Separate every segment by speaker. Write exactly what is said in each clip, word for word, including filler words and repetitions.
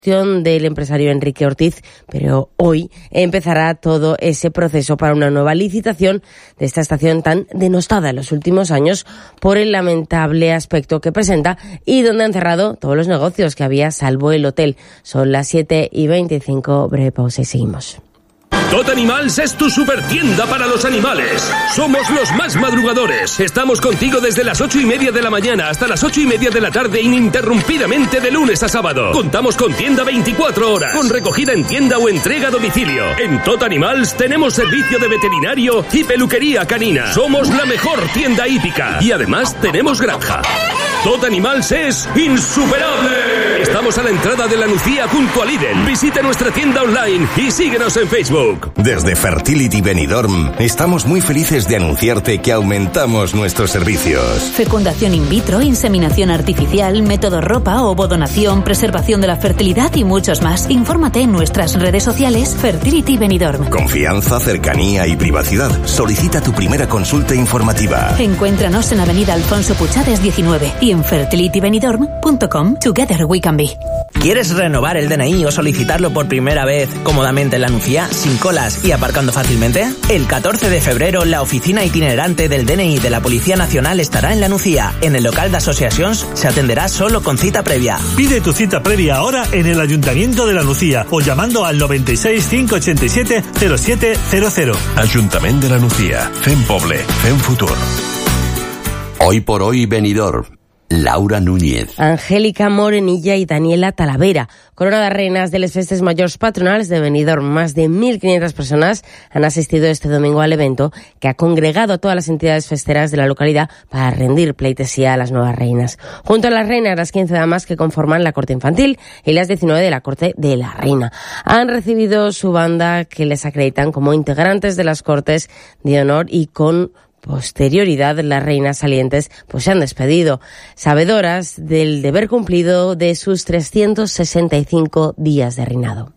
Speaker 1: del empresario Enrique Ortiz, pero hoy empezará todo ese proceso para una nueva licitación de esta estación tan denostada en los últimos años por el lamentable aspecto que presenta y donde han cerrado todos los negocios que había salvo el hotel. Son las siete y veinticinco, breve pausa y seguimos.
Speaker 2: Tot Animals es tu supertienda para los animales. Somos los más madrugadores. Estamos contigo desde las ocho y media de la mañana hasta las ocho y media de la tarde ininterrumpidamente de lunes a sábado. Contamos con tienda veinticuatro horas, con recogida en tienda o entrega a domicilio. En Tot Animals tenemos servicio de veterinario y peluquería canina. Somos la mejor tienda hípica y además tenemos granja. Tot Animals es insuperable. Estamos a la entrada de la Nucía junto a Lidl. Visita nuestra tienda online y síguenos en Facebook.
Speaker 3: Desde Fertility Benidorm estamos muy felices de anunciarte que aumentamos nuestros servicios.
Speaker 4: Fecundación in vitro, inseminación artificial, método ropa, ovodonación, preservación de la fertilidad y muchos más. Infórmate en nuestras redes sociales Fertility Benidorm.
Speaker 3: Confianza, cercanía y privacidad. Solicita tu primera consulta informativa.
Speaker 4: Encuéntranos en Avenida Alfonso Puchades diecinueve y en fertility benidorm punto com. Together we can be.
Speaker 5: ¿Quieres renovar el D N I o solicitarlo por primera vez cómodamente en la Nucía, sin colas y aparcando fácilmente? El catorce de febrero, la oficina itinerante del D N I de la Policía Nacional estará en la Nucía. En el local de Associations se atenderá solo con cita previa.
Speaker 6: Pide tu cita previa ahora en el Ayuntamiento de la Nucía o llamando al noventa y seis, cinco ochenta y siete, cero siete cero cero.
Speaker 3: Ayuntamiento de la Nucía. Fem Poble, Fem Futur. Hoy por hoy Benidorm. Laura Núñez.
Speaker 1: Angélica Morenilla y Daniela Talavera. Corona de reinas de les festes majors patronals de Benidorm. Más de mil quinientas personas han asistido este domingo al evento que ha congregado a todas las entidades festeras de la localidad para rendir pleitesía a las nuevas reinas. Junto a las reinas, las quince damas que conforman la corte infantil y las diecinueve de la corte de la reina han recibido su banda que les acreditan como integrantes de las cortes de honor y con posterioridad las reinas salientes pues se han despedido, sabedoras del deber cumplido de sus trescientos sesenta y cinco días de reinado.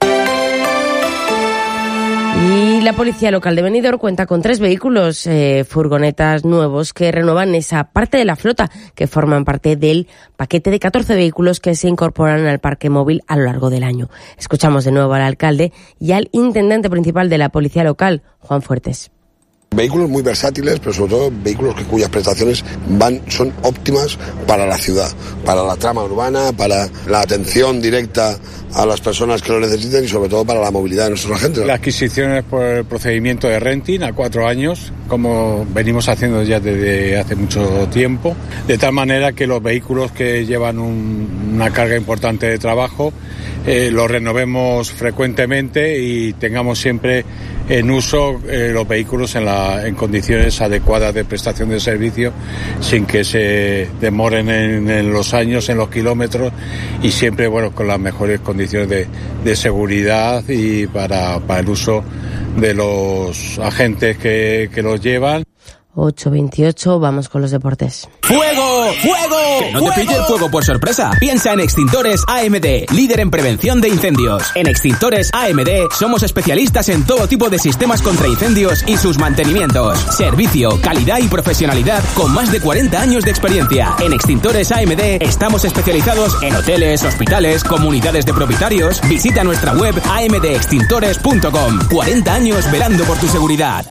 Speaker 1: Y la policía local de Benidorm cuenta con tres vehículos, eh, furgonetas nuevos que renuevan esa parte de la flota que forman parte del paquete de catorce vehículos que se incorporan al parque móvil a lo largo del año. Escuchamos de nuevo al alcalde y al intendente principal de la policía local, Juan Fuertes.
Speaker 7: Vehículos muy versátiles, pero sobre todo vehículos que, cuyas prestaciones van son óptimas para la ciudad, para la trama urbana, para la atención directa a las personas que lo necesiten y sobre todo para la movilidad de nuestros agentes.
Speaker 8: La adquisición es por el procedimiento de renting a cuatro años, como venimos haciendo ya desde hace mucho tiempo, de tal manera que los vehículos que llevan un, una carga importante de trabajo eh, los renovemos frecuentemente y tengamos siempre en uso eh, los vehículos en, la, en condiciones adecuadas de prestación de servicio, sin que se demoren en, en los años, en los kilómetros y siempre bueno con las mejores condiciones de, de seguridad y para, para el uso de los agentes que, que los llevan.
Speaker 1: ocho veintiocho, vamos con los deportes.
Speaker 9: ¡Fuego! ¡Fuego! Que no te pille el fuego por sorpresa. Piensa en Extintores A M D, líder en prevención de incendios. En Extintores A M D somos especialistas en todo tipo de sistemas contra incendios y sus mantenimientos. Servicio, calidad y profesionalidad con más de cuarenta años de experiencia. En Extintores A M D estamos especializados en hoteles, hospitales, comunidades de propietarios. Visita nuestra web a m d extintores punto com. cuarenta años velando por tu seguridad.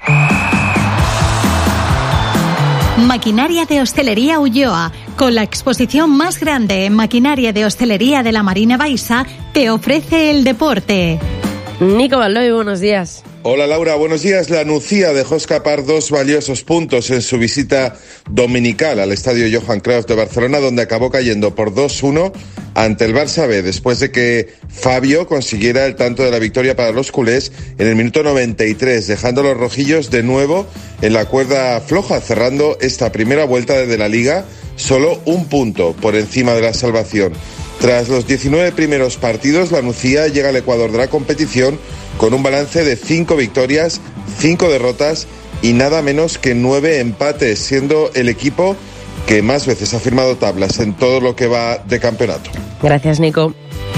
Speaker 10: Maquinaria de Hostelería Ulloa, con la exposición más grande en maquinaria de hostelería de la Marina Baixa, te ofrece el deporte.
Speaker 1: Nico Baldoy, buenos días.
Speaker 11: Hola Laura, buenos días. La Nucía dejó escapar dos valiosos puntos en su visita dominical al estadio Johan Cruyff de Barcelona, donde acabó cayendo por dos uno ante el Barça B, después de que Fabio consiguiera el tanto de la victoria para los culés en el minuto noventa y tres, dejando a los rojillos de nuevo en la cuerda floja, cerrando esta primera vuelta desde la Liga solo un punto por encima de la salvación. Tras los diecinueve primeros partidos, la Nucía llega al Ecuador de la competición con un balance de cinco victorias, cinco derrotas y nada menos que nueve empates, siendo el equipo que más veces ha firmado tablas en todo lo que va de campeonato.
Speaker 1: Gracias, Nico.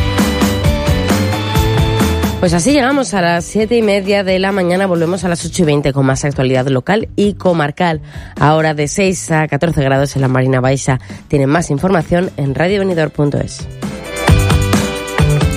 Speaker 1: Pues así llegamos a las siete y media de la mañana, volvemos a las ocho y veinte con más actualidad local y comarcal. Ahora de seis a catorce grados en la Marina Baixa. Tienen más información en radio benidorm punto es.